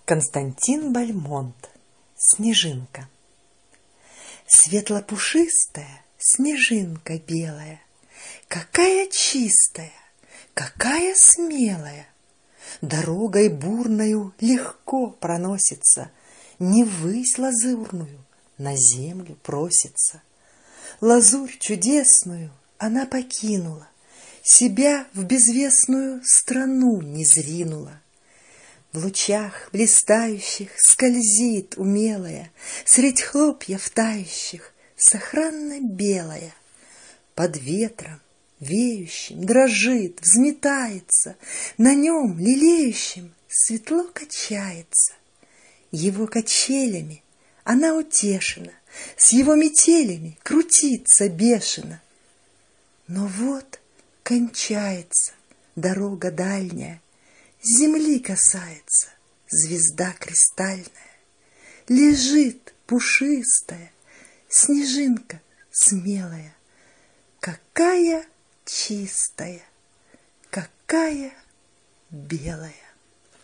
Константин Бальмонт. Снежинка. Светло-пушистая снежинка белая, какая чистая, какая смелая, дорогой бурною легко проносится, не ввысь лазурную на землю просится. Лазурь чудесную она покинула, себя в безвестную страну не зринула. В лучах блистающих скользит умелая, средь хлопьев тающих сохранно белая. Под ветром веющим дрожит, взметается, на нем лелеющим светло качается. Его качелями она утешена, с его метелями крутится бешено. Но вот кончается дорога дальняя, земли касается звезда кристальная, лежит пушистая снежинка смелая, какая чистая, какая белая.